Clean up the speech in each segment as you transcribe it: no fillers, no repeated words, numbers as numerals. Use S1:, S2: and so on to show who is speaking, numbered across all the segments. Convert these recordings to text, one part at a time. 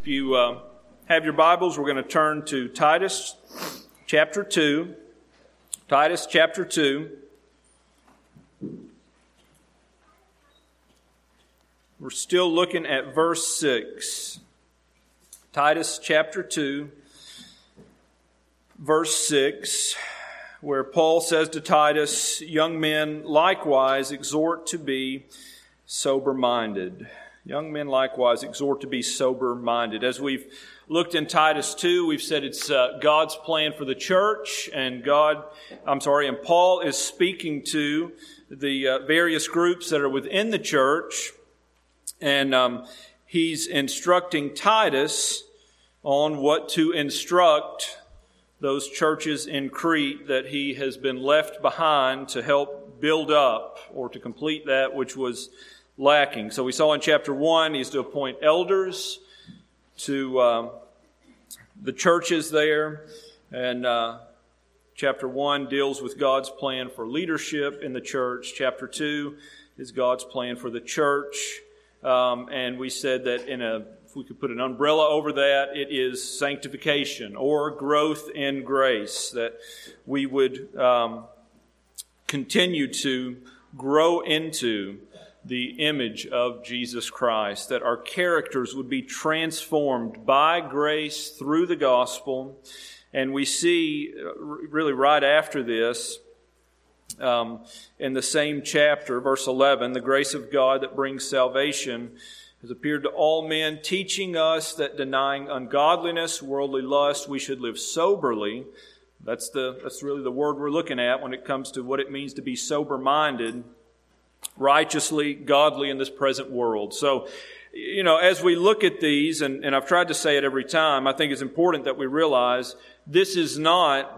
S1: If you have your Bibles, we're going to turn to Titus chapter 2. Titus chapter 2. We're still looking at verse 6. Titus chapter 2, verse 6, where Paul says to Titus, "Young men likewise exhort to be sober-minded." Young men likewise exhort to be sober-minded. As we've looked in Titus 2, we've said it's God's plan for the church, and Paul is speaking to the various groups that are within the church, and he's instructing Titus on what to instruct those churches in Crete that he has been left behind to help build up or to complete that which was lacking. So we saw in chapter 1, he's to appoint elders to the churches there. And chapter 1 deals with God's plan for leadership in the church. Chapter 2 is God's plan for the church. And we said that if we could put an umbrella over that, it is sanctification or growth in grace, that we would continue to grow into the image of Jesus Christ, that our characters would be transformed by grace through the gospel. And we see really right after this, in the same chapter, verse 11, "The grace of God that brings salvation has appeared to all men, teaching us that denying ungodliness, worldly lust, we should live soberly." That's really the word we're looking at when it comes to what it means to be sober-minded, righteously, godly in this present world. So, as we look at these, and I've tried to say it every time, I think it's important that we realize this is not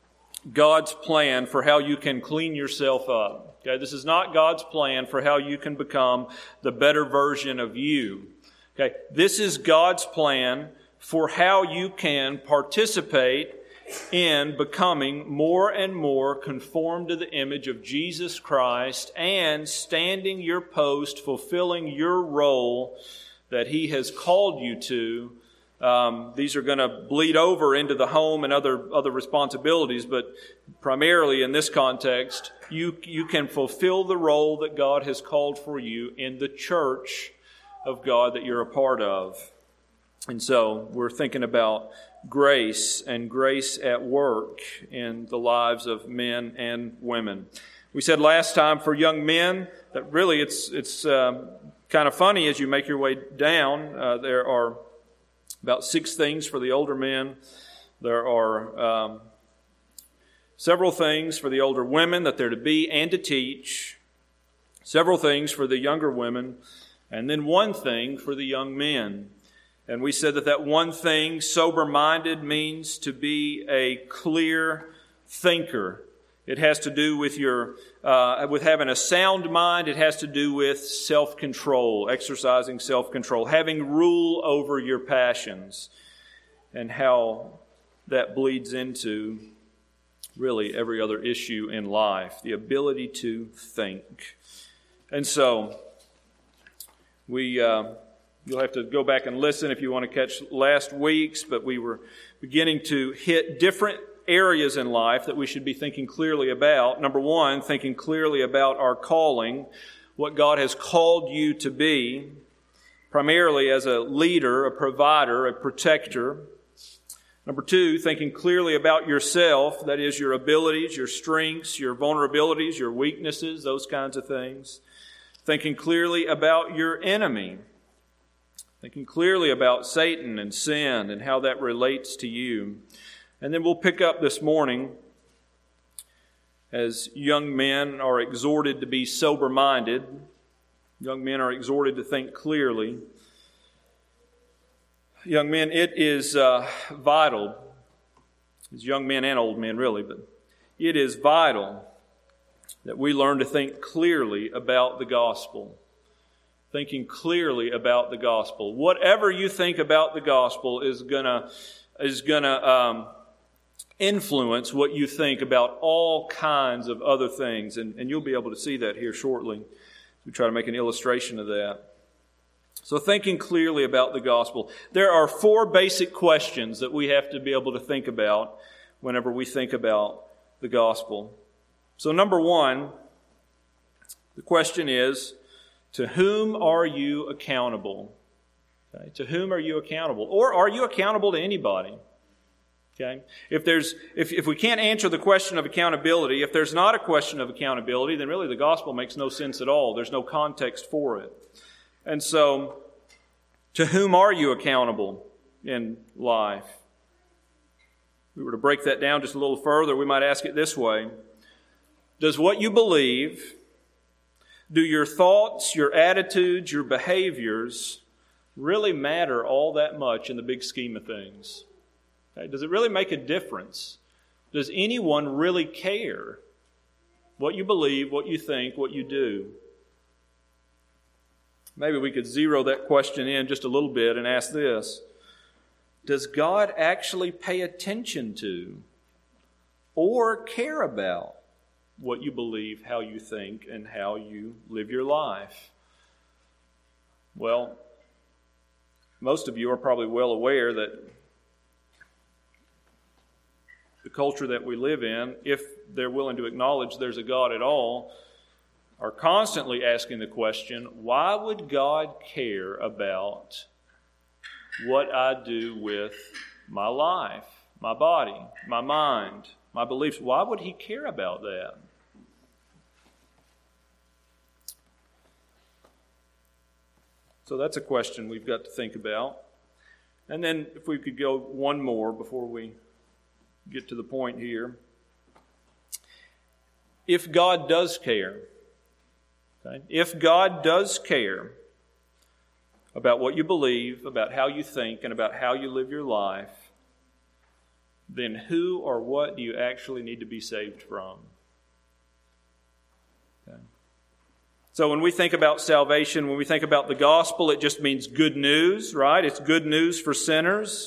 S1: God's plan for how you can clean yourself up. Okay, this is not God's plan for how you can become the better version of you. Okay, this is God's plan for how you can participate in becoming more and more conformed to the image of Jesus Christ and standing your post, fulfilling your role that He has called you to. These are going to bleed over into the home and other responsibilities, but primarily in this context, you can fulfill the role that God has called for you in the church of God that you're a part of. And so we're thinking about grace and grace at work in the lives of men and women. We said last time for young men that really it's kind of funny as you make your way down. There are about 6 things for the older men. There are several things for the older women that they're to be and to teach. Several things for the younger women. And then one thing for the young men. And we said that one thing, sober-minded, means to be a clear thinker. It has to do with with having a sound mind. It has to do with self-control, exercising self-control, having rule over your passions, and how that bleeds into really every other issue in life, the ability to think. And so you'll have to go back and listen if you want to catch last week's, but we were beginning to hit different areas in life that we should be thinking clearly about. Number 1, thinking clearly about our calling, what God has called you to be, primarily as a leader, a provider, a protector. Number 2, thinking clearly about yourself, that is your abilities, your strengths, your vulnerabilities, your weaknesses, those kinds of things. Thinking clearly about your enemy. Thinking clearly about Satan and sin and how that relates to you. And then we'll pick up this morning as young men are exhorted to be sober-minded. Young men are exhorted to think clearly. Young men, it is vital, as young men and old men really, but it is vital that we learn to think clearly about the gospel. Thinking clearly about the gospel. Whatever you think about the gospel is gonna influence what you think about all kinds of other things, and you'll be able to see that here shortly. We try to make an illustration of that. So thinking clearly about the gospel, there are 4 basic questions that we have to be able to think about whenever we think about the gospel. So number 1, the question is, to whom are you accountable? Okay. To whom are you accountable? Or are you accountable to anybody? Okay. If we can't answer the question of accountability, if there's not a question of accountability, then really the gospel makes no sense at all. There's no context for it. And so, to whom are you accountable in life? If we were to break that down just a little further, we might ask it this way. Does what you believe, do your thoughts, your attitudes, your behaviors really matter all that much in the big scheme of things? Okay? Does it really make a difference? Does anyone really care what you believe, what you think, what you do? Maybe we could zero that question in just a little bit and ask this. Does God actually pay attention to or care about what you believe, how you think, and how you live your life? Well, most of you are probably well aware that the culture that we live in, if they're willing to acknowledge there's a God at all, are constantly asking the question, why would God care about what I do with my life, my body, my mind, my beliefs? Why would He care about that? So that's a question we've got to think about. And then if we could go one more before we get to the point here. If God does care, okay, if God does care about what you believe, about how you think, and about how you live your life, then who or what do you actually need to be saved from? Okay. So when we think about salvation, when we think about the gospel, it just means good news, right? It's good news for sinners.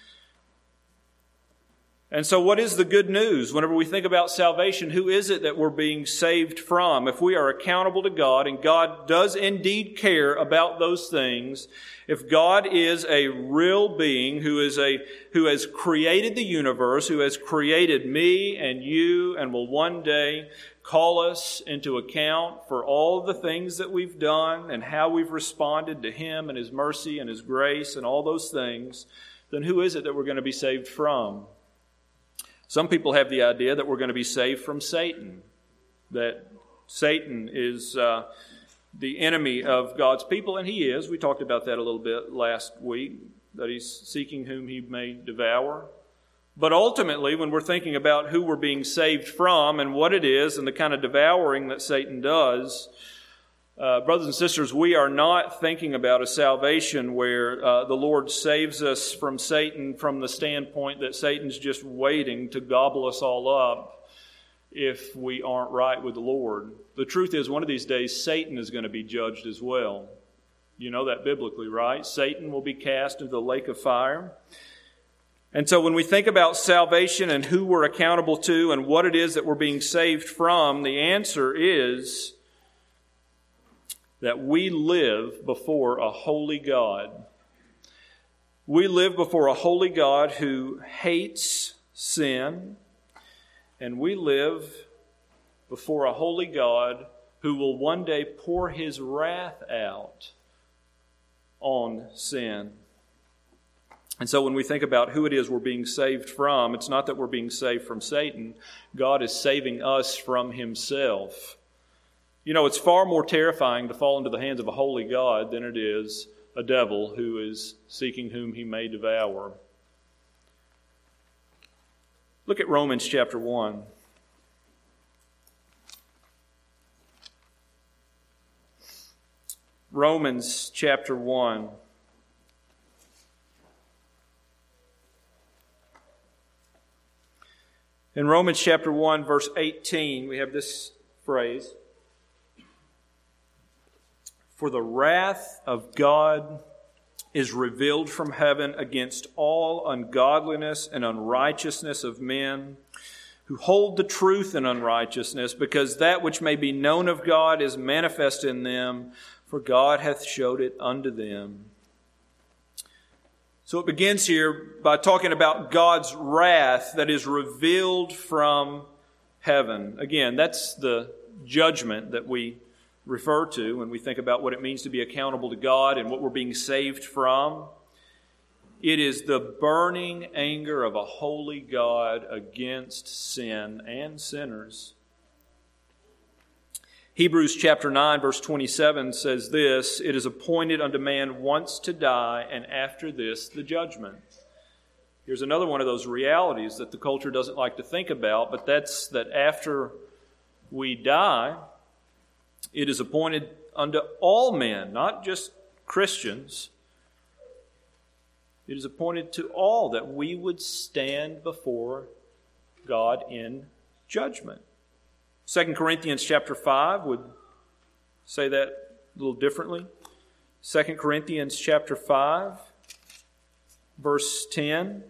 S1: And so what is the good news? Whenever we think about salvation, who is it that we're being saved from? If we are accountable to God, and God does indeed care about those things, if God is a real being who has created the universe, who has created me and you, and will one day call us into account for all of the things that we've done and how we've responded to Him and His mercy and His grace and all those things, then who is it that we're going to be saved from? Some people have the idea that we're going to be saved from Satan, that Satan is the enemy of God's people, and he is. We talked about that a little bit last week, that he's seeking whom he may devour. But ultimately, when we're thinking about who we're being saved from and what it is and the kind of devouring that Satan does, brothers and sisters, we are not thinking about a salvation where the Lord saves us from Satan from the standpoint that Satan's just waiting to gobble us all up if we aren't right with the Lord. The truth is, one of these days, Satan is going to be judged as well. You know that biblically, right? Satan will be cast into the lake of fire. And so when we think about salvation and who we're accountable to and what it is that we're being saved from, the answer is that we live before a holy God. We live before a holy God who hates sin, and we live before a holy God who will one day pour His wrath out on sin. And so when we think about who it is we're being saved from, it's not that we're being saved from Satan. God is saving us from himself. You know, it's far more terrifying to fall into the hands of a holy God than it is a devil who is seeking whom he may devour. Look at Romans chapter 1. Romans chapter 1. In Romans chapter 1, verse 18, we have this phrase. For the wrath of God is revealed from heaven against all ungodliness and unrighteousness of men who hold the truth in unrighteousness, because that which may be known of God is manifest in them, for God hath showed it unto them. So it begins here by talking about God's wrath that is revealed from heaven. Again, that's the judgment that we refer to when we think about what it means to be accountable to God and what we're being saved from. It is the burning anger of a holy God against sin and sinners. Hebrews chapter 9, verse 27 says this, "It is appointed unto man once to die, and after this the judgment." Here's another one of those realities that the culture doesn't like to think about, but that's that after we die, it is appointed unto all men, not just Christians. It is appointed to all that we would stand before God in judgment. 2 Corinthians chapter 5 would say that a little differently. 2 Corinthians chapter 5, verse 10.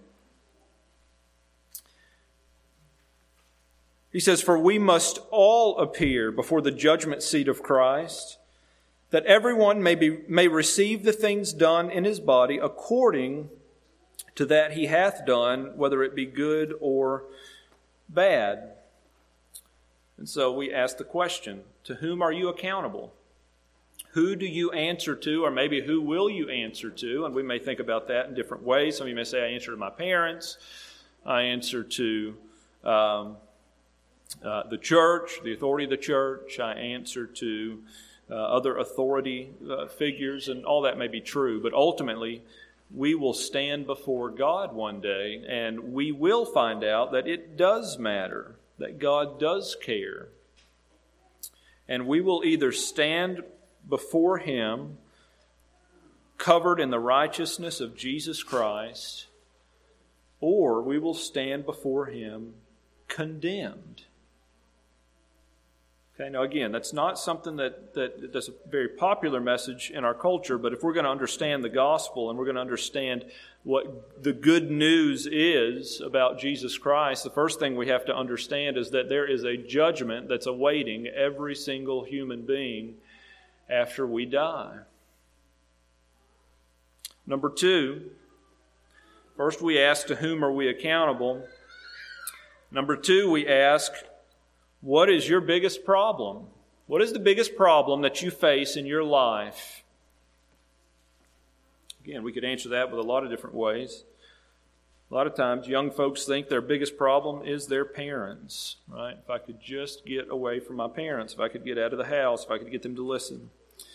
S1: He says, "For we must all appear before the judgment seat of Christ, that everyone may receive the things done in his body according to that he hath done, whether it be good or bad." And so we ask the question, to whom are you accountable? Who do you answer to, or maybe who will you answer to? And we may think about that in different ways. Some of you may say, I answer to my parents, I answer to the church, the authority of the church, I answer to other authority figures, and all that may be true. But ultimately, we will stand before God one day, and we will find out that it does matter, that God does care. And we will either stand before Him covered in the righteousness of Jesus Christ, or we will stand before Him condemned. Okay, now again, that's not something that's a very popular message in our culture, but if we're going to understand the gospel and we're going to understand what the good news is about Jesus Christ, the first thing we have to understand is that there is a judgment that's awaiting every single human being after we die. Number two, first we ask, to whom are we accountable? Number two, we ask, what is your biggest problem? What is the biggest problem that you face in your life? Again, we could answer that with a lot of different ways. A lot of times, young folks think their biggest problem is their parents, right? If I could just get away from my parents, if I could get out of the house, if I could get them to listen.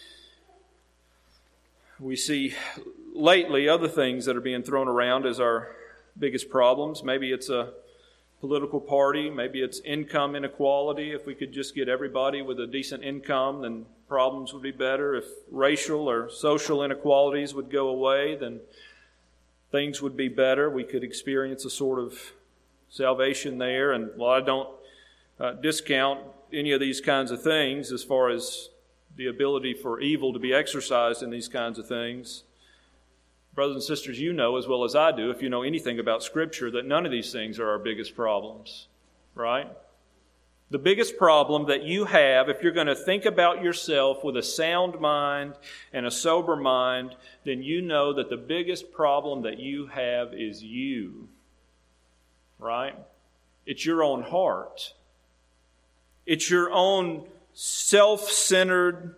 S1: We see lately other things that are being thrown around as our biggest problems. Maybe it's a political party, maybe it's income inequality. If we could just get everybody with a decent income, then problems would be better. If racial or social inequalities would go away, then things would be better. We could experience a sort of salvation there. And while I don't discount any of these kinds of things as far as the ability for evil to be exercised in these kinds of things, brothers and sisters, you know as well as I do, if you know anything about Scripture, that none of these things are our biggest problems, right? The biggest problem that you have, if you're going to think about yourself with a sound mind and a sober mind, then you know that the biggest problem that you have is you, right? It's your own heart. It's your own self-centered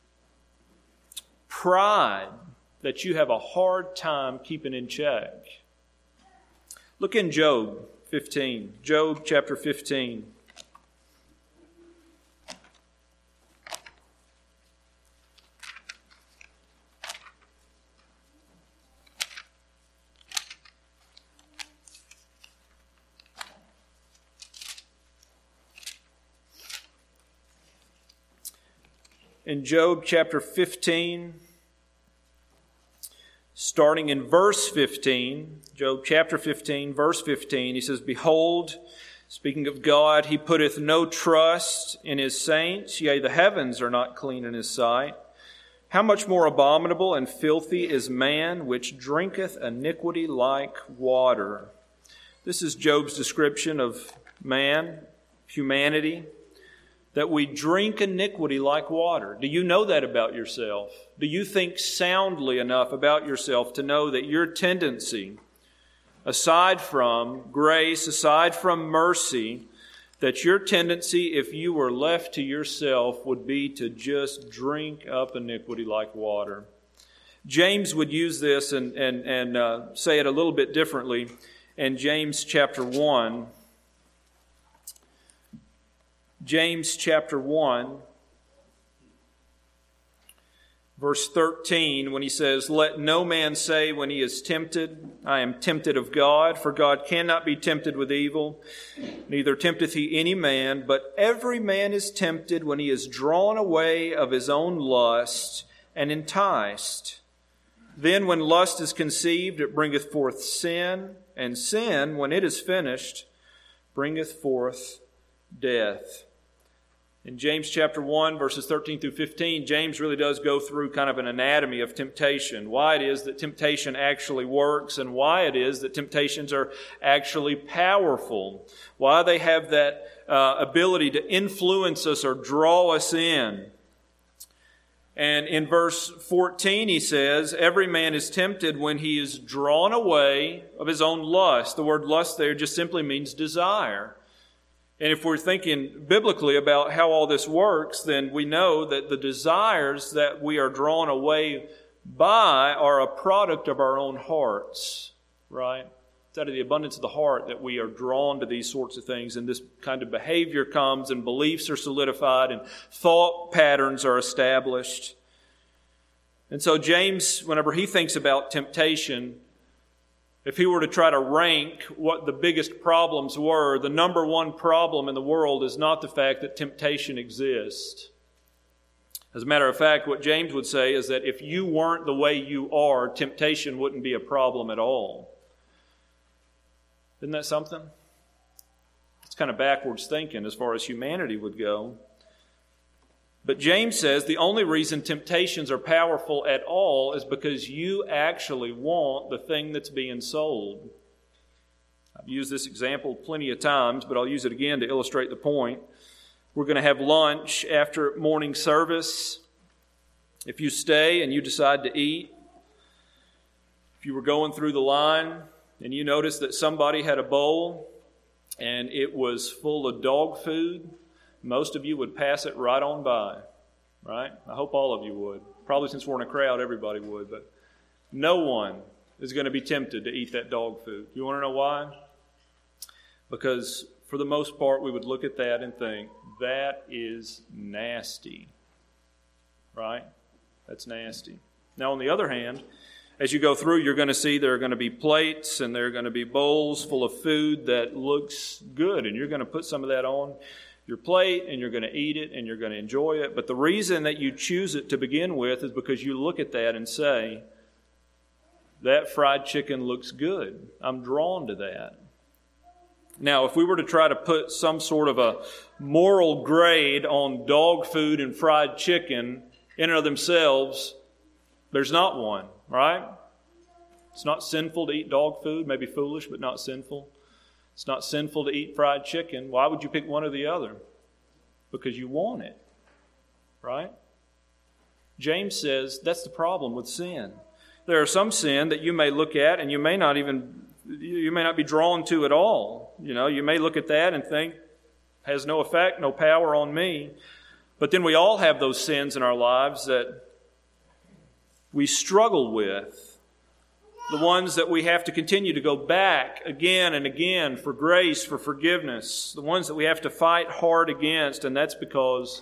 S1: pride that you have a hard time keeping in check. Look in Job 15. Job chapter 15. In Job chapter 15, starting in verse 15, Job chapter 15, verse 15, he says, "Behold, speaking of God, He putteth no trust in His saints, yea, the heavens are not clean in His sight. How much more abominable and filthy is man, which drinketh iniquity like water." This is Job's description of man, humanity. that we drink iniquity like water. Do you know that about yourself? Do you think soundly enough about yourself to know that your tendency, aside from grace, aside from mercy, that your tendency, if you were left to yourself, would be to just drink up iniquity like water? James would use this and say it a little bit differently in James chapter 1. James chapter 1, verse 13, when he says, "Let no man say when he is tempted, I am tempted of God, for God cannot be tempted with evil, neither tempteth he any man, but every man is tempted when he is drawn away of his own lust and enticed. Then when lust is conceived, it bringeth forth sin, and sin, when it is finished, bringeth forth death." In James chapter 1, verses 13 through 15, James really does go through kind of an anatomy of temptation, why it is that temptation actually works and why it is that temptations are actually powerful, why they have that ability to influence us or draw us in. And in verse 14 he says, "Every man is tempted when he is drawn away of his own lust." The word lust there just simply means desire. And if we're thinking biblically about how all this works, then we know that the desires that we are drawn away by are a product of our own hearts, right? It's out of the abundance of the heart that we are drawn to these sorts of things, and this kind of behavior comes, and beliefs are solidified, and thought patterns are established. And so James, whenever he thinks about temptation, if he were to try to rank what the biggest problems were, the number one problem in the world is not the fact that temptation exists. As a matter of fact, what James would say is that if you weren't the way you are, temptation wouldn't be a problem at all. Isn't that something? It's kind of backwards thinking as far as humanity would go. But James says the only reason temptations are powerful at all is because you actually want the thing that's being sold. I've used this example plenty of times, but I'll use it again to illustrate the point. We're going to have lunch after morning service. If you stay and you decide to eat, if you were going through the line and you noticed that somebody had a bowl and it was full of dog food, most of you would pass it right on by, right? I hope all of you would. Probably since we're in a crowd, everybody would. But no one is going to be tempted to eat that dog food. You want to know why? Because for the most part, we would look at that and think, that is nasty, right? That's nasty. Now, on the other hand, as you go through, you're going to see there are going to be plates and there are going to be bowls full of food that looks good, and you're going to put some of that on your plate, and you're going to eat it, and you're going to enjoy it. But the reason that you choose it to begin with is because you look at that and say, that fried chicken looks good. I'm drawn to that. Now, if we were to try to put some sort of a moral grade on dog food and fried chicken in and of themselves, there's not one, right? It's not sinful to eat dog food, maybe foolish, but not sinful. It's not sinful to eat fried chicken. Why would you pick one or the other? Because you want it, right? James says that's the problem with sin. There are some sin that you may look at and you may not be drawn to at all. You may look at that and think, has no effect, no power on me. But then we all have those sins in our lives that we struggle with. The ones that we have to continue to go back again and again for grace, for forgiveness. The ones that we have to fight hard against, and that's because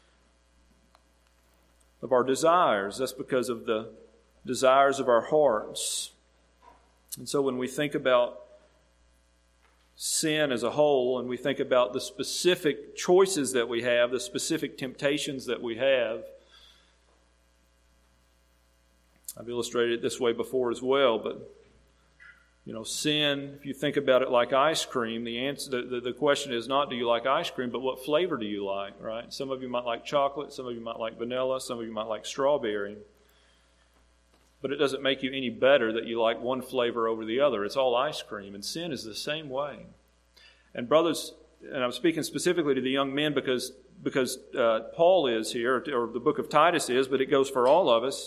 S1: of our desires. That's because of the desires of our hearts. And so when we think about sin as a whole, and we think about the specific choices that we have, the specific temptations that we have, I've illustrated it this way before as well, but sin, if you think about it like ice cream, the question is not do you like ice cream, but what flavor do you like, right? Some of you might like chocolate, some of you might like vanilla, some of you might like strawberry. But it doesn't make you any better that you like one flavor over the other. It's all ice cream, and sin is the same way. And brothers and I'm speaking specifically to the young men because Paul is here, or the book of Titus is, but it goes for all of us.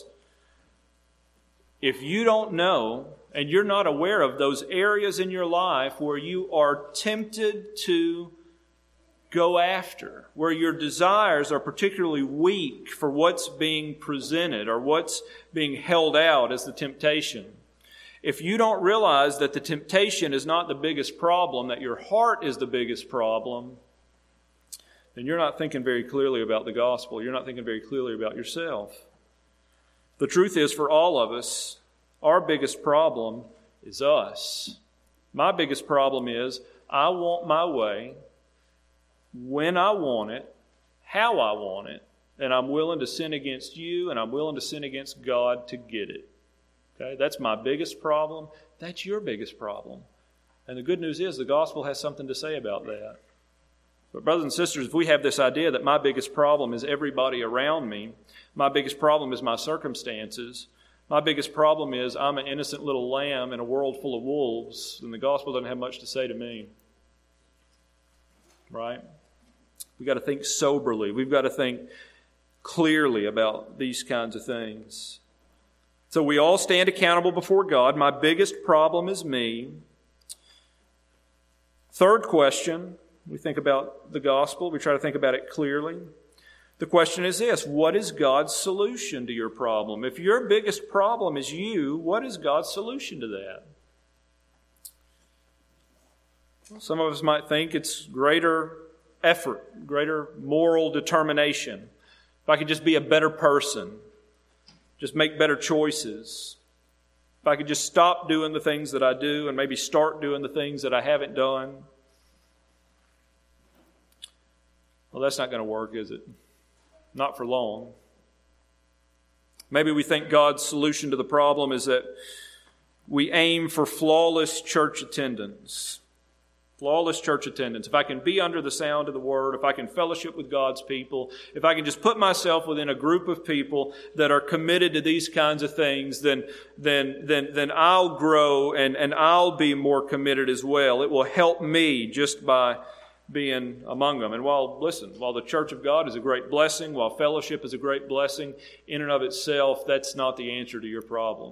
S1: If you don't know and you're not aware of those areas in your life where you are tempted to go after, where your desires are particularly weak for what's being presented or what's being held out as the temptation, if you don't realize that the temptation is not the biggest problem, that your heart is the biggest problem, then you're not thinking very clearly about the gospel. You're not thinking very clearly about yourself. The truth is, for all of us, our biggest problem is us. My biggest problem is I want my way, when I want it, how I want it, and I'm willing to sin against you and I'm willing to sin against God to get it. Okay, that's my biggest problem. That's your biggest problem. And the good news is the gospel has something to say about that. But brothers and sisters, if we have this idea that my biggest problem is everybody around me, my biggest problem is my circumstances, my biggest problem is I'm an innocent little lamb in a world full of wolves, then the gospel doesn't have much to say to me. Right? We've got to think soberly. We've got to think clearly about these kinds of things. So we all stand accountable before God. My biggest problem is me. Third question, we think about the gospel. We try to think about it clearly. The question is this: what is God's solution to your problem? If your biggest problem is you, what is God's solution to that? Well, some of us might think it's greater effort, greater moral determination. If I could just be a better person, just make better choices. If I could just stop doing the things that I do and maybe start doing the things that I haven't done. Well, that's not going to work, is it? Not for long. Maybe we think God's solution to the problem is that we aim for flawless church attendance. Flawless church attendance. If I can be under the sound of the Word, if I can fellowship with God's people, if I can just put myself within a group of people that are committed to these kinds of things, then I'll grow and I'll be more committed as well. It will help me just by being among them. And while the church of God is a great blessing, while fellowship is a great blessing, in and of itself, that's not the answer to your problem.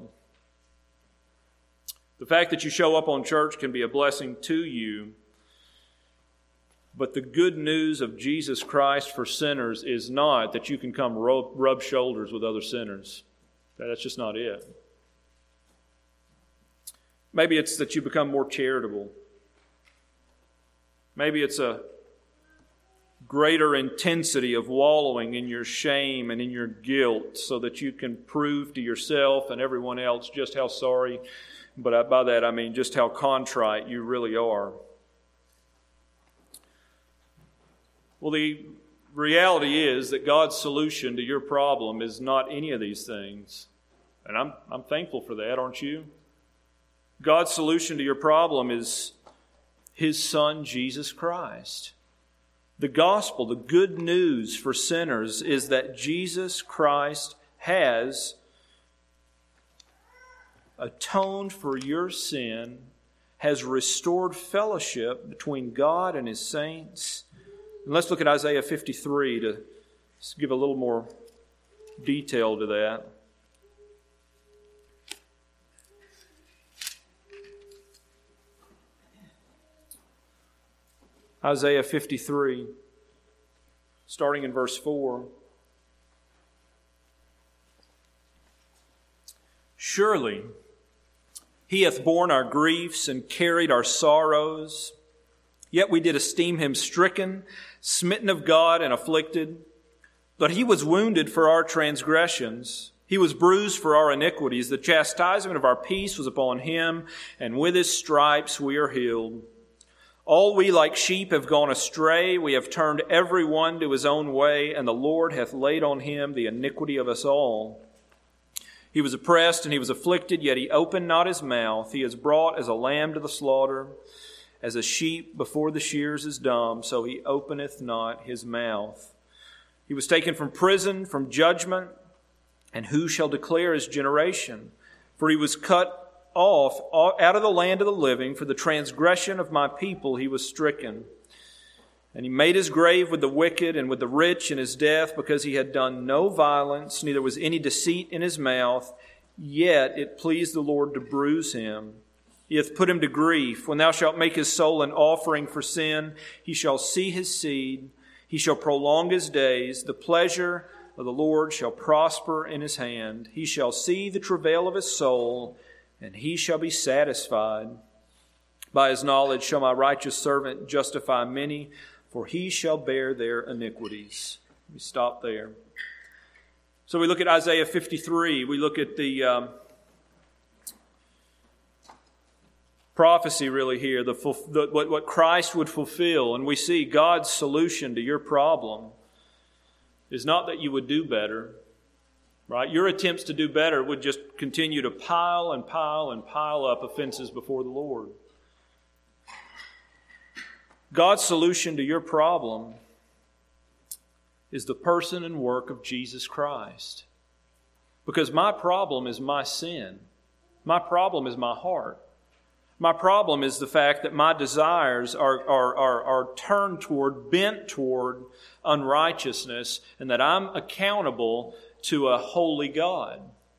S1: The fact that you show up on church can be a blessing to you, but the good news of Jesus Christ for sinners is not that you can come rub shoulders with other sinners. That's just not it. Maybe it's that you become more charitable. Maybe it's a greater intensity of wallowing in your shame and in your guilt so that you can prove to yourself and everyone else just how sorry, but by that I mean just how contrite you really are. Well, the reality is that God's solution to your problem is not any of these things. And I'm thankful for that, aren't you? God's solution to your problem is His Son, Jesus Christ. The gospel, the good news for sinners is that Jesus Christ has atoned for your sin, has restored fellowship between God and His saints. And let's look at Isaiah 53 to give a little more detail to that. Isaiah 53, starting in verse 4. Surely He hath borne our griefs and carried our sorrows. Yet we did esteem Him stricken, smitten of God, and afflicted. But He was wounded for our transgressions. He was bruised for our iniquities. The chastisement of our peace was upon Him, and with His stripes we are healed. All we like sheep have gone astray. We have turned every one to his own way, and the Lord hath laid on Him the iniquity of us all. He was oppressed and He was afflicted, yet He opened not His mouth. He is brought as a lamb to the slaughter, as a sheep before the shears is dumb, so He openeth not His mouth. He was taken from prison, from judgment, and who shall declare His generation? For He was cut off out of the land of the living. For the transgression of my people He was stricken. And he made his grave with the wicked and with the rich in his death, because he had done no violence, neither was any deceit in his mouth. Yet it pleased the Lord to bruise him. He hath put him to grief. When thou shalt make his soul an offering for sin, he shall see his seed. He shall prolong his days. The pleasure of the Lord shall prosper in his hand. He shall see the travail of his soul, and he shall be satisfied. By his knowledge shall my righteous servant justify many, for he shall bear their iniquities. We stop there. So we look at Isaiah 53. We look at the prophecy really here, what Christ would fulfill. And we see God's solution to your problem is not that you would do better. Right? Your attempts to do better would just continue to pile and pile and pile up offenses before the Lord. God's solution to your problem is the person and work of Jesus Christ. Because my problem is my sin. My problem is my heart. My problem is the fact that my desires are turned toward, bent toward unrighteousness, and that I'm accountable to a holy God.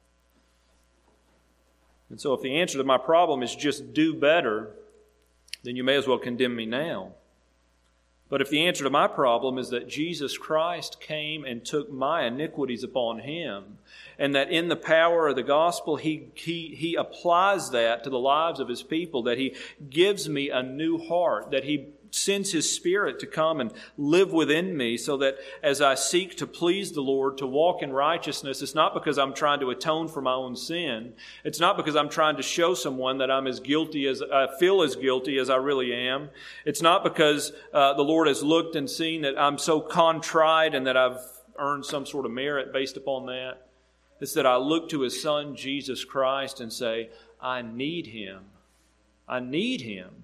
S1: And so if the answer to my problem is just do better, then you may as well condemn me now. But if the answer to my problem is that Jesus Christ came and took my iniquities upon Him, and that in the power of the gospel He applies that to the lives of His people, that He gives me a new heart, that He sends His Spirit to come and live within me, so that as I seek to please the Lord, to walk in righteousness, it's not because I'm trying to atone for my own sin. It's not because I'm trying to show someone that I'm as guilty as I feel as guilty as I really am. It's not because the Lord has looked and seen that I'm so contrite and that I've earned some sort of merit based upon that. It's that I look to His Son, Jesus Christ, and say, I need Him. I need Him.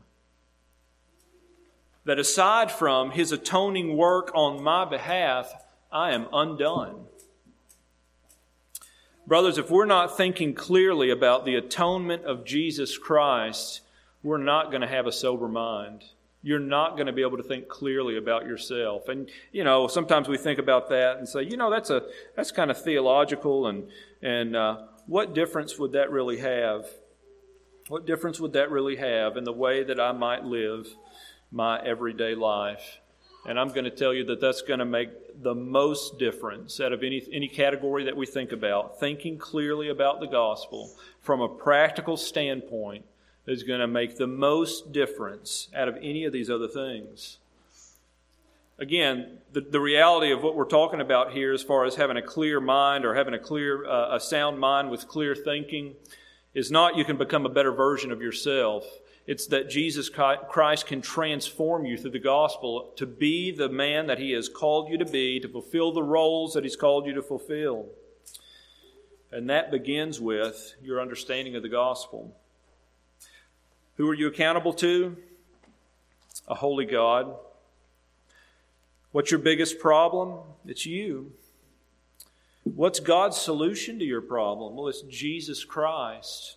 S1: That aside from His atoning work on my behalf, I am undone. Brothers, if we're not thinking clearly about the atonement of Jesus Christ, we're not going to have a sober mind. You're not going to be able to think clearly about yourself. And, sometimes we think about that and say, that's kind of theological, and what difference would that really have? What difference would that really have in the way that I might live my everyday life? And I'm going to tell you that that's going to make the most difference out of any category that we think about. Thinking clearly about the gospel from a practical standpoint is going to make the most difference out of any of these other things. Again, the reality of what we're talking about here as far as having a clear mind or having a sound mind with clear thinking is not you can become a better version of yourself. It's that Jesus Christ can transform you through the gospel to be the man that He has called you to be, to fulfill the roles that He's called you to fulfill. And that begins with your understanding of the gospel. Who are you accountable to? A holy God. What's your biggest problem? It's you. What's God's solution to your problem? Well, it's Jesus Christ.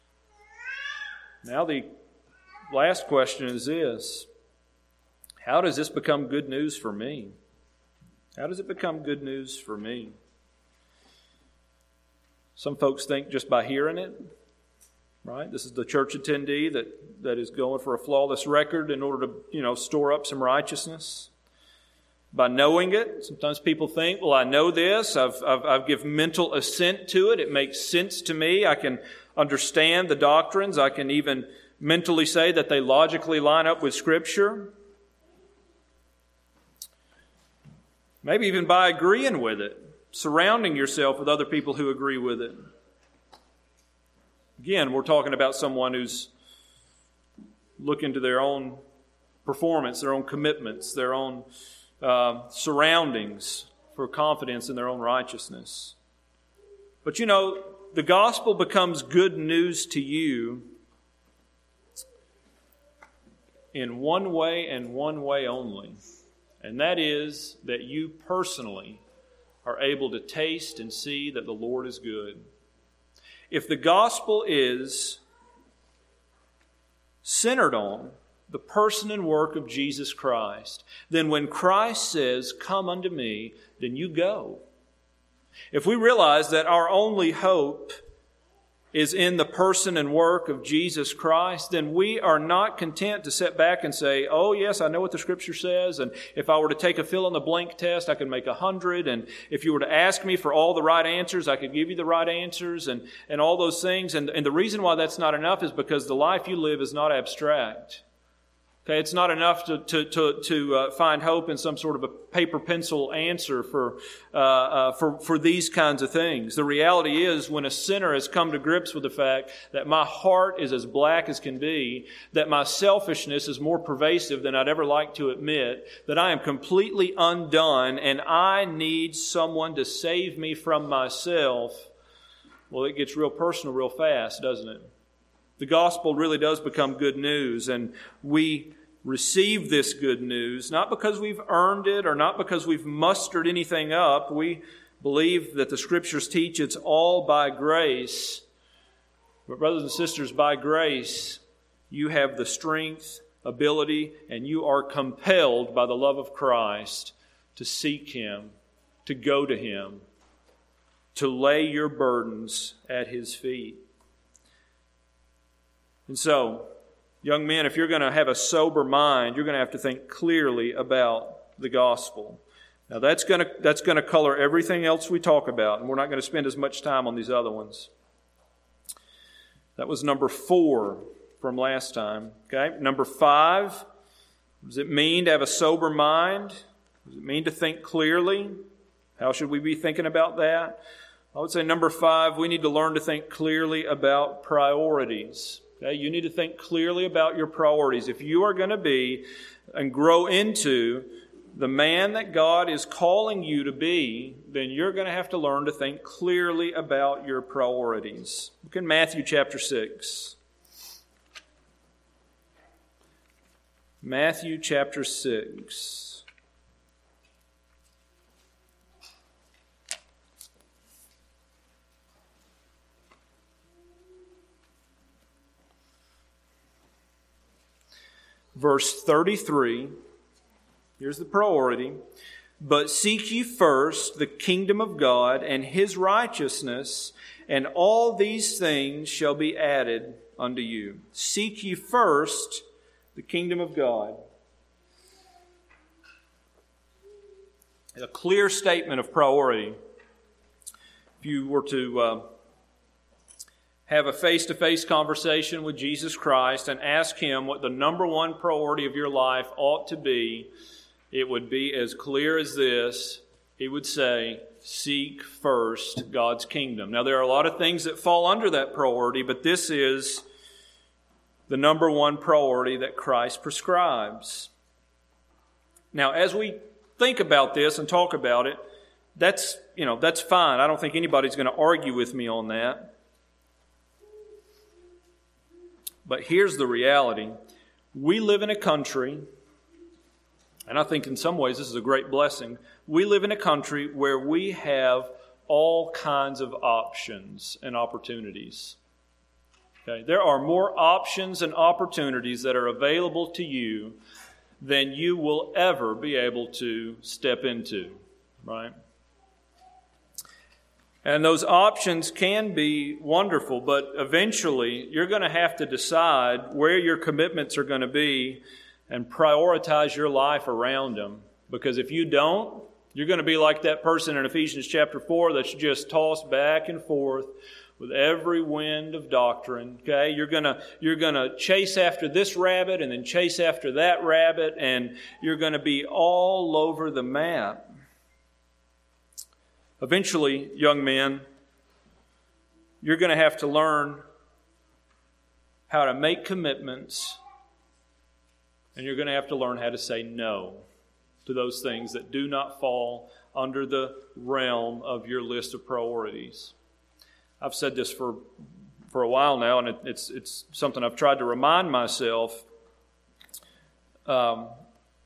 S1: Now the last question is this: how does this become good news for me? How does it become good news for me? Some folks think just by hearing it, right? This is the church attendee that is going for a flawless record in order to, store up some righteousness. By knowing it, sometimes people think, well, I know this. I've given mental assent to it. It makes sense to me. I can understand the doctrines. I can even mentally say that they logically line up with Scripture. Maybe even by agreeing with it, surrounding yourself with other people who agree with it. Again, we're talking about someone who's looking to their own performance, their own commitments, their own surroundings for confidence in their own righteousness. But the gospel becomes good news to you in one way and one way only. And that is that you personally are able to taste and see that the Lord is good. If the gospel is centered on the person and work of Jesus Christ, then when Christ says, "Come unto me," then you go. If we realize that our only hope is in the person and work of Jesus Christ, then we are not content to sit back and say, "Oh yes, I know what the Scripture says, and if I were to take a fill-in-the-blank test, I could make 100, and if you were to ask me for all the right answers, I could give you the right answers," and all those things. And the reason why that's not enough is because the life you live is not abstract. Okay, it's not enough to find hope in some sort of a paper pencil answer for these kinds of things. The reality is, when a sinner has come to grips with the fact that my heart is as black as can be, that my selfishness is more pervasive than I'd ever like to admit, that I am completely undone and I need someone to save me from myself, well, it gets real personal real fast, doesn't it? The gospel really does become good news, and we receive this good news not because we've earned it or not because we've mustered anything up. We believe that the Scriptures teach it's all by grace. But brothers and sisters, by grace, you have the strength, ability, and you are compelled by the love of Christ to seek Him, to go to Him, to lay your burdens at His feet. And so, young men, if you're going to have a sober mind, you're going to have to think clearly about the gospel. Now, that's going to color everything else we talk about, and we're not going to spend as much time on these other ones. That was number 4 from last time. Okay, number 5. What does it mean to have a sober mind? What does it mean to think clearly? How should we be thinking about that? I would say number 5, we need to learn to think clearly about priorities. Okay, you need to think clearly about your priorities. If you are going to be and grow into the man that God is calling you to be, then you're going to have to learn to think clearly about your priorities. Look in Matthew chapter 6. Matthew chapter 6. Verse 33, here's the priority. "But seek ye first the kingdom of God and His righteousness, and all these things shall be added unto you." Seek ye first the kingdom of God. A clear statement of priority. If you were to have a face-to-face conversation with Jesus Christ and ask Him what the number one priority of your life ought to be, it would be as clear as this. He would say, seek first God's kingdom. Now, there are a lot of things that fall under that priority, but this is the number one priority that Christ prescribes. Now, as we think about this and talk about it, that's fine. I don't think anybody's going to argue with me on that. But here's the reality. We live in a country, and I think in some ways this is a great blessing. We live in a country where we have all kinds of options and opportunities. Okay? There are more options and opportunities that are available to you than you will ever be able to step into, right? And those options can be wonderful, but eventually you're going to have to decide where your commitments are going to be and prioritize your life around them. Because if you don't, you're going to be like that person in Ephesians chapter 4 that's just tossed back and forth with every wind of doctrine. Okay, you're gonna chase after this rabbit and then chase after that rabbit, and you're going to be all over the map. Eventually, young men, you're going to have to learn how to make commitments, and you're going to have to learn how to say no to those things that do not fall under the realm of your list of priorities. I've said this for a while now, and it's something I've tried to remind myself again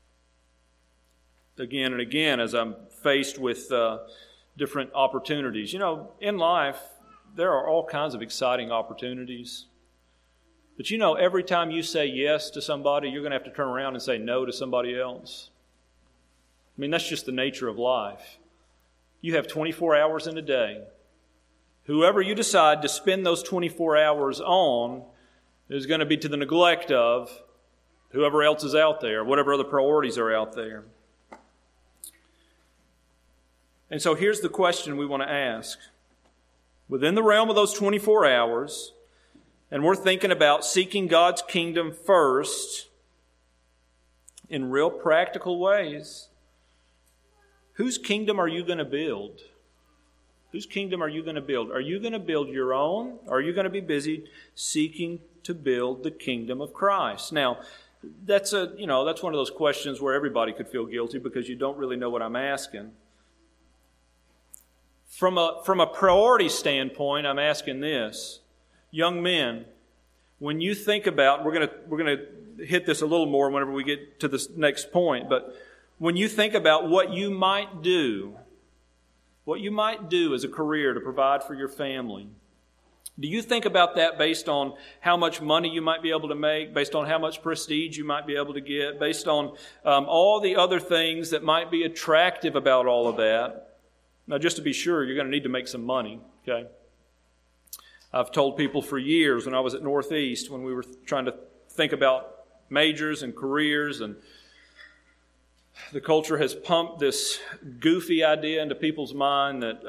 S1: and again as I'm faced with different opportunities. You know, in life, there are all kinds of exciting opportunities. But you know, every time you say yes to somebody, you're going to have to turn around and say no to somebody else. I mean, that's just the nature of life. You have 24 hours in a day. Whoever you decide to spend those 24 hours on is going to be to the neglect of whoever else is out there, whatever other priorities are out there. And so here's the question we want to ask. Within the realm of those 24 hours, and we're thinking about seeking God's kingdom first in real practical ways, whose kingdom are you going to build? Whose kingdom are you going to build? Are you going to build your own? Or are you going to be busy seeking to build the kingdom of Christ? Now, that's one of those questions where everybody could feel guilty because you don't really know what I'm asking. From a priority standpoint, I'm asking this. Young men, when you think about, we're going to hit this a little more whenever we get to this next point, but when you think about what you might do as a career to provide for your family, do you think about that based on how much money you might be able to make, based on how much prestige you might be able to get, based on all the other things that might be attractive about all of that? Now, just to be sure, you're going to need to make some money, okay? I've told people for years when I was at Northeast, when we were trying to think about majors and careers, and the culture has pumped this goofy idea into people's mind that,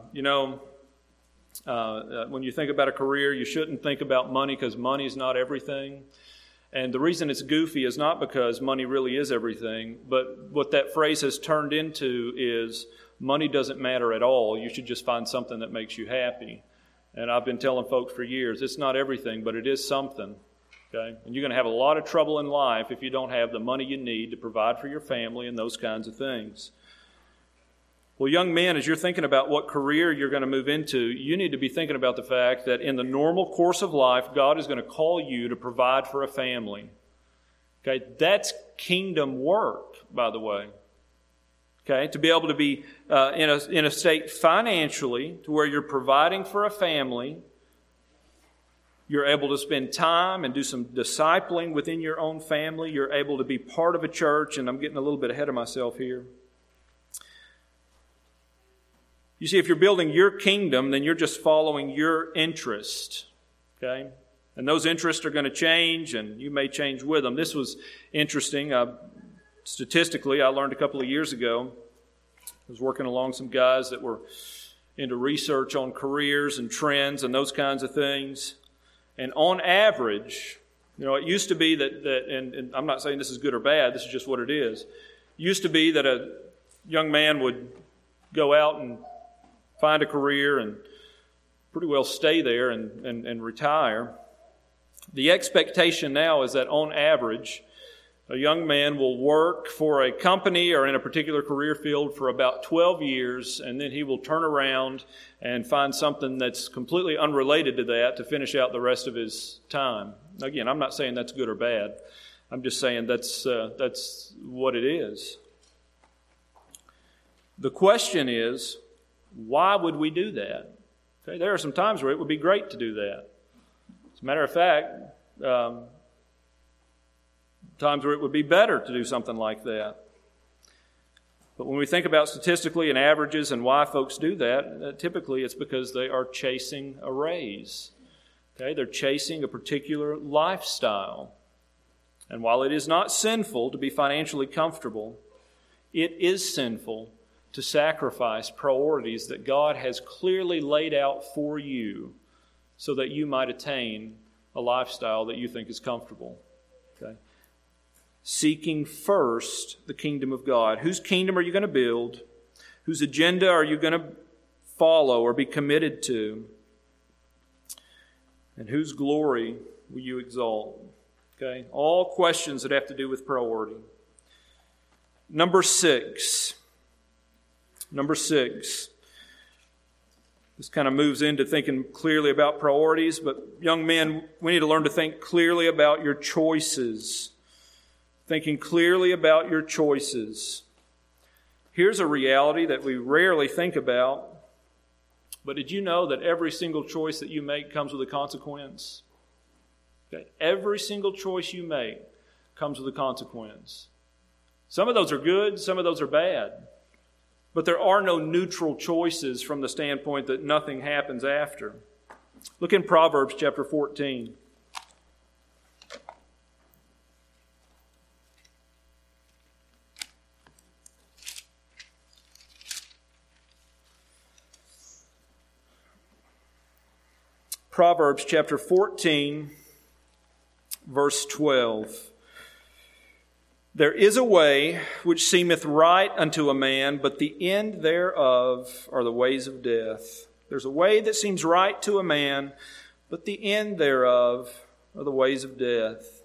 S1: when you think about a career, you shouldn't think about money because money is not everything. And the reason it's goofy is not because money really is everything, but what that phrase has turned into is money doesn't matter at all. You should just find something that makes you happy. And I've been telling folks for years, it's not everything, but it is something. Okay? And you're going to have a lot of trouble in life if you don't have the money you need to provide for your family and those kinds of things. Well, young men, as you're thinking about what career you're going to move into, you need to be thinking about the fact that in the normal course of life, God is going to call you to provide for a family. Okay? That's kingdom work, by the way. Okay, to be able to be in a state financially to where you're providing for a family, you're able to spend time and do some discipling within your own family, you're able to be part of a church, and I'm getting a little bit ahead of myself here. You see, if you're building your kingdom, then you're just following your interest, okay? And those interests are going to change, and you may change with them. This was interesting. Statistically, I learned a couple of years ago, I was working along some guys that were into research on careers and trends and those kinds of things. And on average, it used to be that and I'm not saying this is good or bad, this is just what it is. It used to be that a young man would go out and find a career and pretty well stay there and retire. The expectation now is that on average, a young man will work for a company or in a particular career field for about 12 years, and then he will turn around and find something that's completely unrelated to that to finish out the rest of his time. Again, I'm not saying that's good or bad. I'm just saying that's what it is. The question is, why would we do that? Okay, there are some times where it would be great to do that. As a matter of fact, times where it would be better to do something like that. But when we think about statistically and averages and why folks do that, typically it's because they are chasing a raise. Okay, they're chasing a particular lifestyle. And while it is not sinful to be financially comfortable, it is sinful to sacrifice priorities that God has clearly laid out for you so that you might attain a lifestyle that you think is comfortable. Okay? Seeking first the kingdom of God. Whose kingdom are you going to build? Whose agenda are you going to follow or be committed to? And whose glory will you exalt? Okay, all questions that have to do with priority. Number six. This kind of moves into thinking clearly about priorities, but young men, we need to learn to think clearly about your choices. Thinking clearly about your choices. Here's a reality that we rarely think about, but did you know that every single choice that you make comes with a consequence? Okay? Every single choice you make comes with a consequence. Some of those are good, some of those are bad. But there are no neutral choices from the standpoint that nothing happens after. Look in Proverbs chapter 14. Proverbs chapter 14, verse 12. There is a way which seemeth right unto a man, but the end thereof are the ways of death. There's a way that seems right to a man, but the end thereof are the ways of death.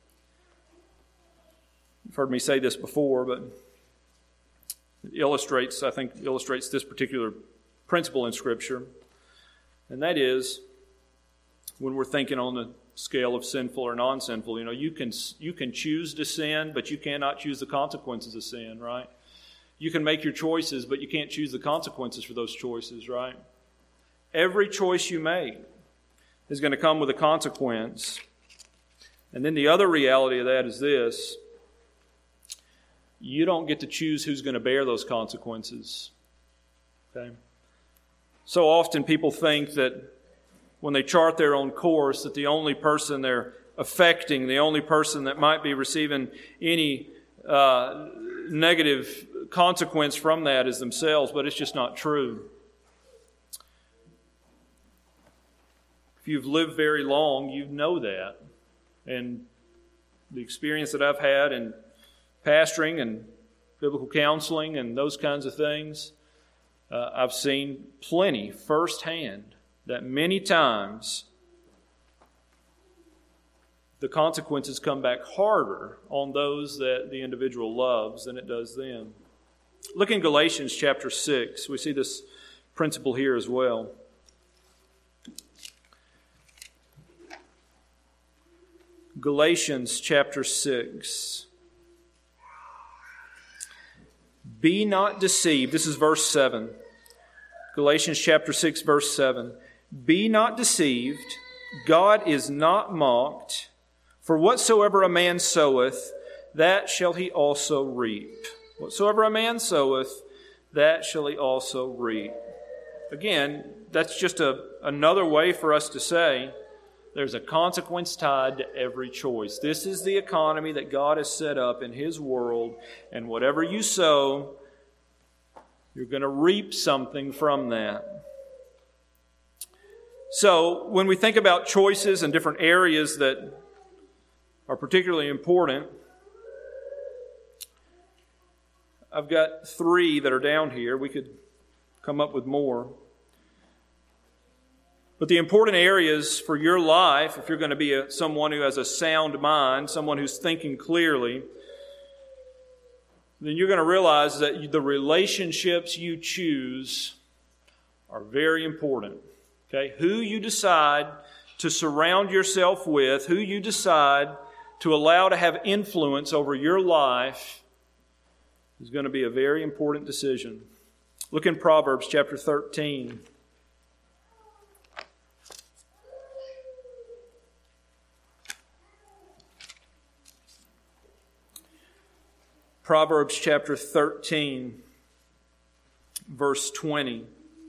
S1: You've heard me say this before, but it illustrates this particular principle in Scripture. And that is, when we're thinking on the scale of sinful or non-sinful, you can choose to sin, but you cannot choose the consequences of sin, right? You can make your choices, but you can't choose the consequences for those choices, right? Every choice you make is going to come with a consequence. And then the other reality of that is this: you don't get to choose who's going to bear those consequences. Okay? So often people think that when they chart their own course, that the only person they're affecting, the only person that might be receiving any negative consequence from that is themselves, but it's just not true. If you've lived very long, you know that. And the experience that I've had in pastoring and biblical counseling and those kinds of things, I've seen plenty firsthand that many times the consequences come back harder on those that the individual loves than it does them. Look in Galatians chapter 6. We see this principle here as well. Galatians chapter 6. Be not deceived. This is verse 7. Galatians chapter 6, verse 7. Be not deceived, God is not mocked, for whatsoever a man soweth, that shall he also reap. Whatsoever a man soweth, that shall he also reap. Again, that's just another way for us to say there's a consequence tied to every choice. This is the economy that God has set up in His world, and whatever you sow, you're going to reap something from that. So, when we think about choices and different areas that are particularly important, I've got 3 that are down here. We could come up with more. But the important areas for your life, if you're going to be someone who has a sound mind, someone who's thinking clearly, then you're going to realize that the relationships you choose are very important. Okay? Who you decide to surround yourself with, who you decide to allow to have influence over your life is going to be a very important decision. Look in Proverbs chapter 13. Proverbs chapter 13, verse 20.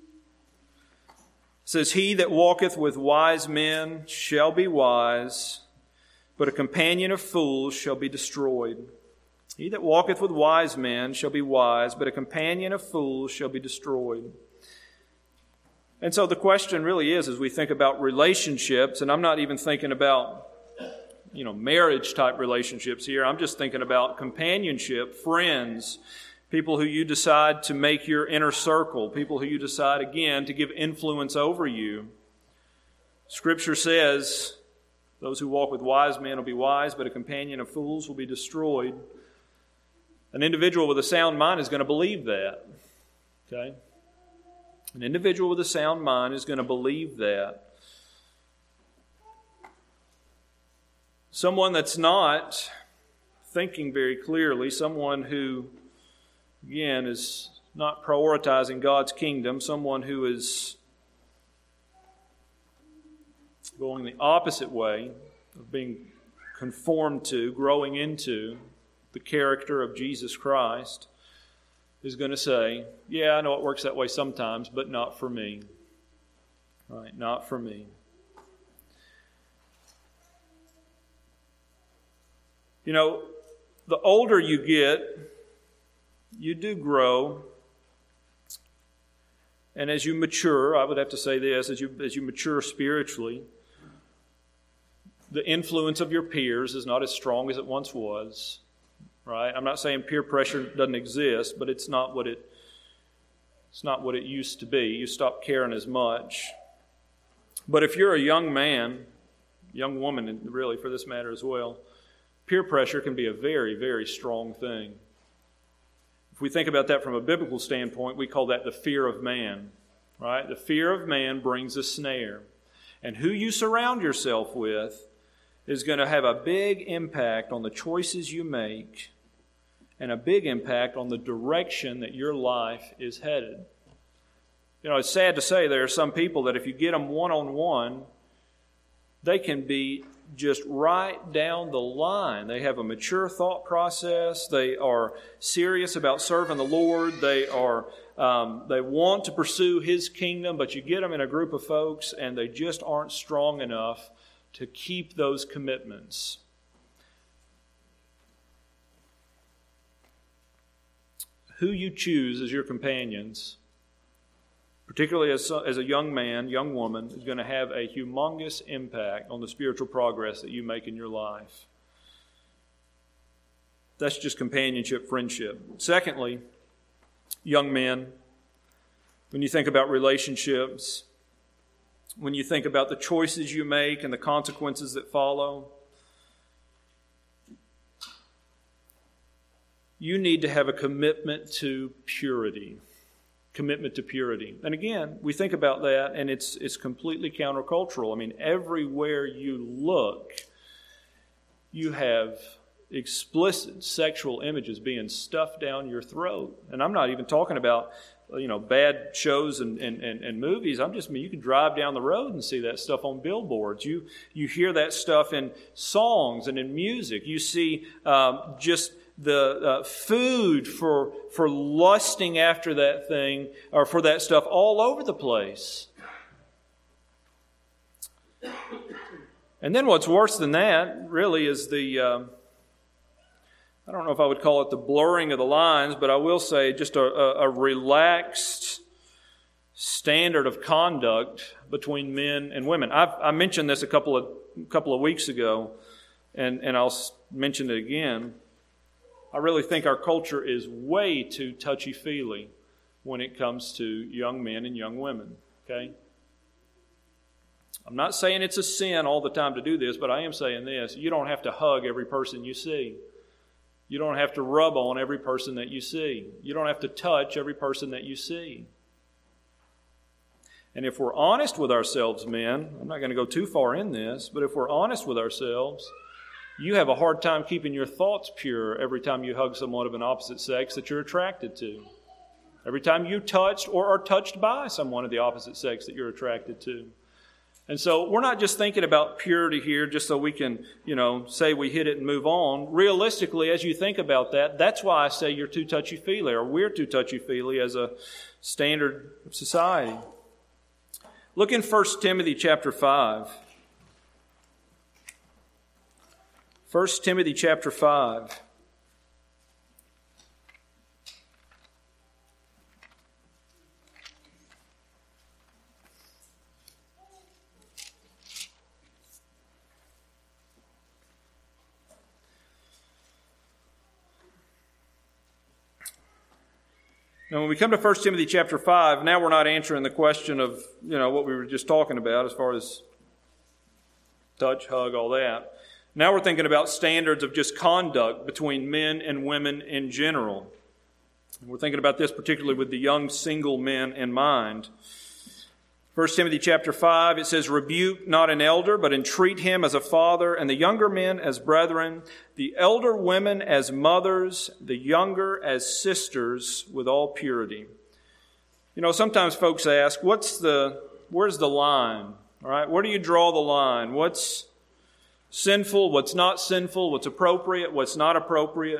S1: Says, He that walketh with wise men shall be wise, but a companion of fools shall be destroyed. He that walketh with wise men shall be wise, but a companion of fools shall be destroyed. And so the question really is, as we think about relationships, and I'm not even thinking about marriage type relationships here. I'm just thinking about companionship, friends, people who you decide to make your inner circle, people who you decide, again, to give influence over you. Scripture says, those who walk with wise men will be wise, but a companion of fools will be destroyed. An individual with a sound mind is going to believe that. Okay? An individual with a sound mind is going to believe that. Someone that's not thinking very clearly, someone who, again, is not prioritizing God's kingdom, someone who is going the opposite way, of being conformed to, growing into the character of Jesus Christ, is going to say, yeah, I know it works that way sometimes, but not for me. Right? Not for me. You know, the older you get, you do grow. And as you mature, I would have to say this, as you mature spiritually, the influence of your peers is not as strong as it once was. Right? I'm not saying peer pressure doesn't exist, but it's not what it used to be. You stop caring as much. But if you're a young man, young woman, and really for this matter as well, peer pressure can be a very, very strong thing. If we think about that from a biblical standpoint, we call that the fear of man. Right? The fear of man brings a snare. And who you surround yourself with is going to have a big impact on the choices you make and a big impact on the direction that your life is headed. You know, it's sad to say there are some people that if you get them one-on-one, they can be just right down the line. They have a mature thought process. They are serious about serving the Lord. They want to pursue His kingdom, but you get them in a group of folks and they just aren't strong enough to keep those commitments. Who you choose as your companions, particularly as a young man, young woman, is going to have a humongous impact on the spiritual progress that you make in your life. That's just companionship, friendship. Secondly, young men, when you think about relationships, when you think about the choices you make and the consequences that follow, you need to have a commitment to purity. Commitment to purity. And again, we think about that and it's completely countercultural. I mean, everywhere you look, you have explicit sexual images being stuffed down your throat. And I'm not even talking about, bad shows and movies. You can drive down the road and see that stuff on billboards. You hear that stuff in songs and in music. You see just the food for lusting after that thing or for that stuff all over the place. And then what's worse than that really is I don't know if I would call it the blurring of the lines, but I will say just a relaxed standard of conduct between men and women. I mentioned this a couple of weeks ago, and I'll mention it again. I really think our culture is way too touchy-feely when it comes to young men and young women, okay? I'm not saying it's a sin all the time to do this, but I am saying this. You don't have to hug every person you see. You don't have to rub on every person that you see. You don't have to touch every person that you see. And if we're honest with ourselves, men, I'm not going to go too far in this, but if we're honest with ourselves, you have a hard time keeping your thoughts pure every time you hug someone of an opposite sex that you're attracted to. Every time you touched or are touched by someone of the opposite sex that you're attracted to. And so we're not just thinking about purity here just so we can, say we hit it and move on. Realistically, as you think about that, that's why I say you're too touchy-feely, or we're too touchy-feely as a standard of society. Look in 1 Timothy chapter 5. 1 Timothy chapter 5. Now, when we come to 1 Timothy chapter 5, now we're not answering the question of, what we were just talking about as far as touch, hug, all that. Now we're thinking about standards of just conduct between men and women in general. And we're thinking about this particularly with the young single men in mind. 1 Timothy chapter 5, it says, "Rebuke not an elder, but entreat him as a father, and the younger men as brethren, the elder women as mothers, the younger as sisters, with all purity." Sometimes folks ask, where's the line? All right, where do you draw the line? What's sinful, what's not sinful, what's appropriate, what's not appropriate.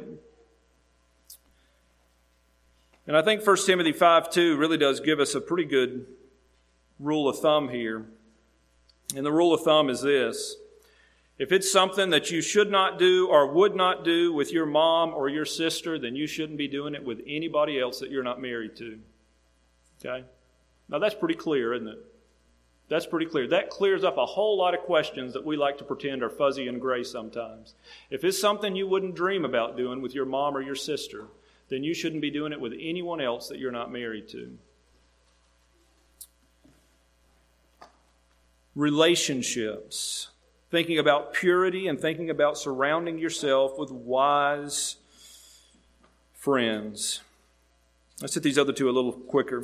S1: And I think 1 Timothy 5:2 really does give us a pretty good rule of thumb here. And the rule of thumb is this: if it's something that you should not do or would not do with your mom or your sister, then you shouldn't be doing it with anybody else that you're not married to. Okay? Now that's pretty clear, isn't it? That's pretty clear. That clears up a whole lot of questions that we like to pretend are fuzzy and gray sometimes. If it's something you wouldn't dream about doing with your mom or your sister, then you shouldn't be doing it with anyone else that you're not married to. Relationships. Thinking about purity and thinking about surrounding yourself with wise friends. Let's hit these other two a little quicker.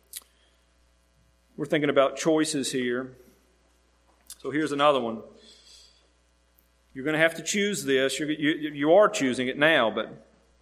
S1: We're thinking about choices here. So here's another one. You're going to have to choose this. You are choosing it now, but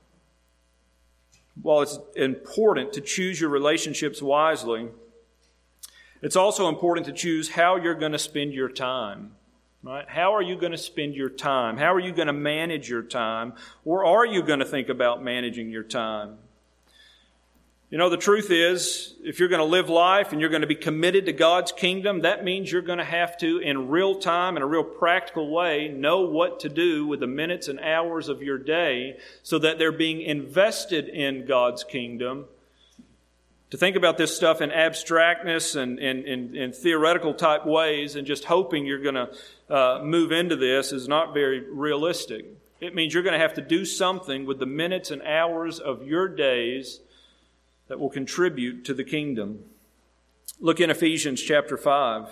S1: while it's important to choose your relationships wisely, it's also important to choose how you're going to spend your time. Right? How are you going to spend your time? How are you going to manage your time? Or are you going to think about managing your time? You know, the truth is, if you're going to live life and you're going to be committed to God's kingdom, that means you're going to have to, in real time, in a real practical way, know what to do with the minutes and hours of your day so that they're being invested in God's kingdom. To think about this stuff in abstractness and in theoretical type ways and just hoping you're going to move into this is not very realistic. It means you're going to have to do something with the minutes and hours of your days that will contribute to the kingdom. Look in Ephesians chapter 5.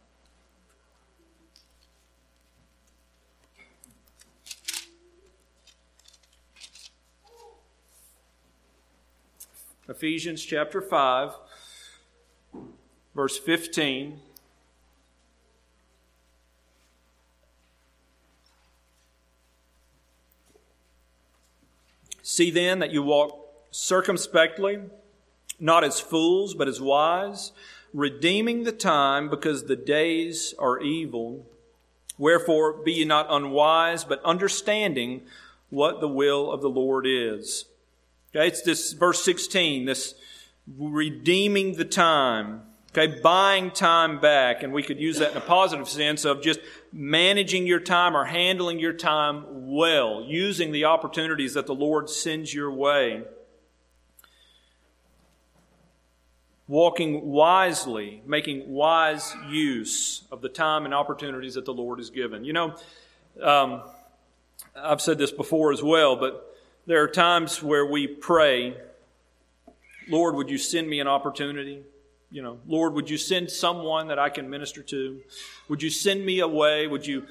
S1: Ephesians chapter 5, verse 15. See then that you walk circumspectly, not as fools, but as wise, redeeming the time, because the days are evil. Wherefore be ye not unwise, but understanding what the will of the Lord is. Okay, it's this verse 16, this redeeming the time. Okay, buying time back. And we could use that in a positive sense of just managing your time or handling your time well, using the opportunities that the Lord sends your way. Walking wisely, making wise use of the time and opportunities that the Lord has given. You know, I've said this before as well, but there are times where we pray, Lord, would you send me an opportunity? You know, Lord, would you send someone that I can minister to? Would you send me a way? Would you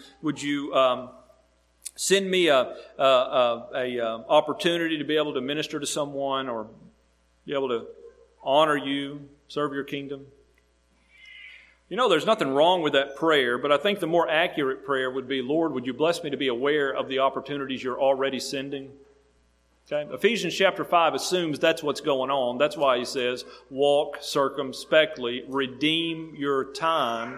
S1: send me a opportunity to be able to minister to someone or be able to honor you, serve your kingdom? You know, there's nothing wrong with that prayer, but I think the more accurate prayer would be, Lord, would you bless me to be aware of the opportunities you're already sending? Okay? Ephesians chapter 5 assumes that's what's going on. That's why he says, walk circumspectly, redeem your time.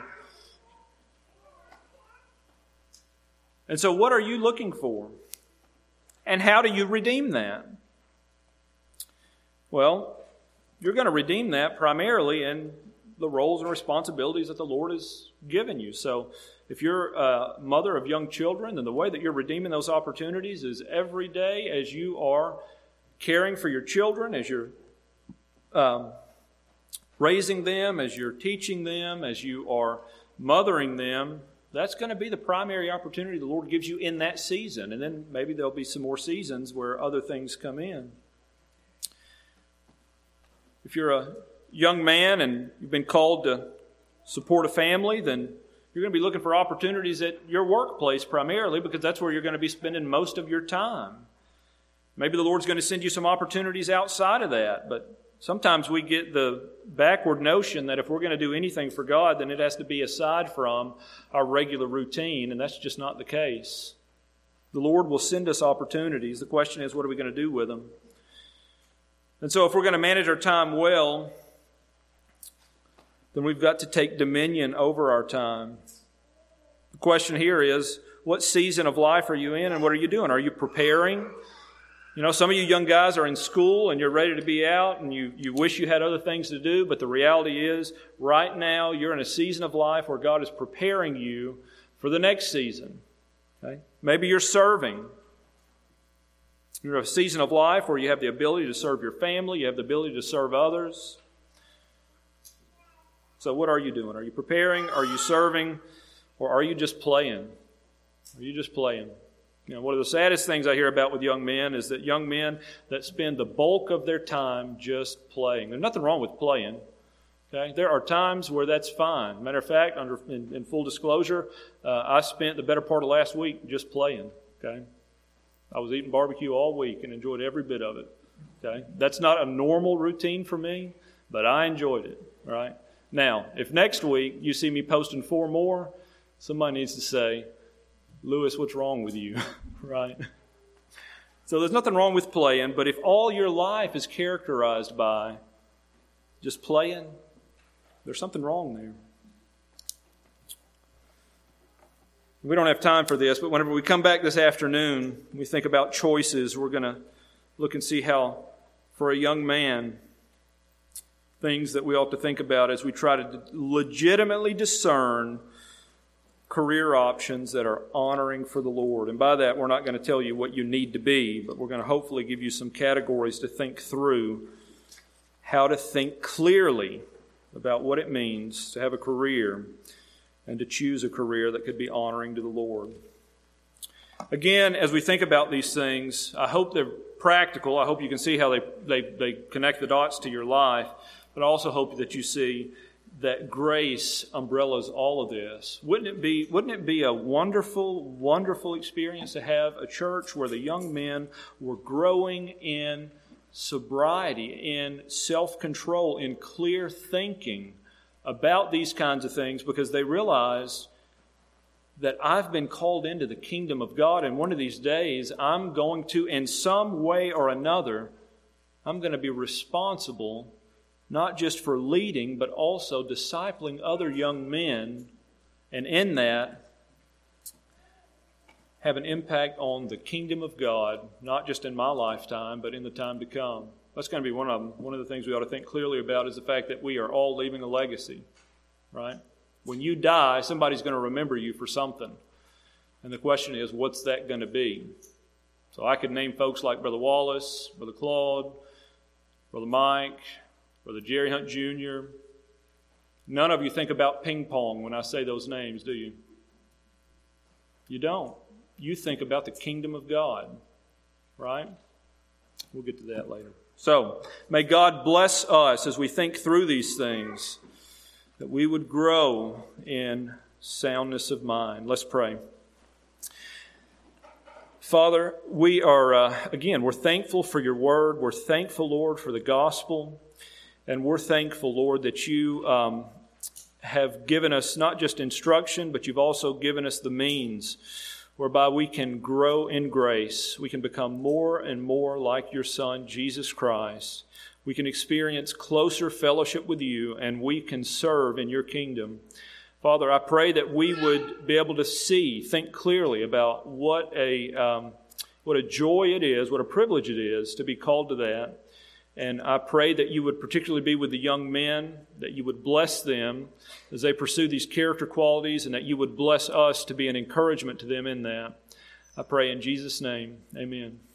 S1: And so what are you looking for? And how do you redeem that? Well, you're going to redeem that primarily in the roles and responsibilities that the Lord has given you. So if you're a mother of young children, then the way that you're redeeming those opportunities is every day as you are caring for your children, as you're raising them, as you're teaching them, as you are mothering them. That's going to be the primary opportunity the Lord gives you in that season. And then maybe there'll be some more seasons where other things come in. If you're a young man and you've been called to support a family, then you're going to be looking for opportunities at your workplace primarily, because that's where you're going to be spending most of your time. Maybe the Lord's going to send you some opportunities outside of that, but sometimes we get the backward notion that if we're going to do anything for God, then it has to be aside from our regular routine, and that's just not the case. The Lord will send us opportunities. The question is, what are we going to do with them? And so if we're going to manage our time well, then we've got to take dominion over our time. The question here is, what season of life are you in and what are you doing? Are you preparing? You know, some of you young guys are in school and you're ready to be out and you wish you had other things to do, but the reality is right now you're in a season of life where God is preparing you for the next season. Okay? Maybe you're serving. You're in a season of life where you have the ability to serve your family, you have the ability to serve others. So what are you doing? Are you preparing? Are you serving? Or are you just playing? Are you just playing? You know, one of the saddest things I hear about with young men is that young men that spend the bulk of their time just playing. There's nothing wrong with playing. Okay? There are times where that's fine. Matter of fact, in full disclosure, I spent the better part of last week just playing. Okay? I was eating barbecue all week and enjoyed every bit of it. Okay? That's not a normal routine for me, but I enjoyed it. Right? Now, if next week you see me posting 4 more, somebody needs to say, Lewis, what's wrong with you? Right? So there's nothing wrong with playing, but if all your life is characterized by just playing, there's something wrong there. We don't have time for this, but whenever we come back this afternoon, we think about choices. We're going to look and see how, for a young man, things that we ought to think about as we try to legitimately discern career options that are honoring for the Lord. And by that, we're not going to tell you what you need to be, but we're going to hopefully give you some categories to think through how to think clearly about what it means to have a career and to choose a career that could be honoring to the Lord. Again, as we think about these things, I hope they're practical. I hope you can see how they connect the dots to your life, but I also hope that you see that grace umbrellas all of this. Wouldn't it be a wonderful, wonderful experience to have a church where the young men were growing in sobriety, in self-control, in clear thinking about these kinds of things, because they realize that I've been called into the kingdom of God, and one of these days I'm going to, in some way or another, I'm going to be responsible not just for leading, but also discipling other young men, and in that, have an impact on the kingdom of God, not just in my lifetime, but in the time to come. That's going to be one of them. One of the things we ought to think clearly about is the fact that we are all leaving a legacy, right? When you die, somebody's going to remember you for something. And the question is, what's that going to be? So I could name folks like Brother Wallace, Brother Claude, Brother Mike, Brother Jerry Hunt Jr. None of you think about ping pong when I say those names, do you? You don't. You think about the kingdom of God, right? We'll get to that later. So, may God bless us as we think through these things, that we would grow in soundness of mind. Let's pray. Father, we are, we're thankful for your word. We're thankful, Lord, for the gospel. And we're thankful, Lord, that you have given us not just instruction, but you've also given us the means whereby we can grow in grace. We can become more and more like your Son, Jesus Christ. We can experience closer fellowship with you, and we can serve in your kingdom. Father, I pray that we would be able to think clearly about what a joy it is, what a privilege it is to be called to that. And I pray that you would particularly be with the young men, that you would bless them as they pursue these character qualities, and that you would bless us to be an encouragement to them in that. I pray in Jesus' name, amen.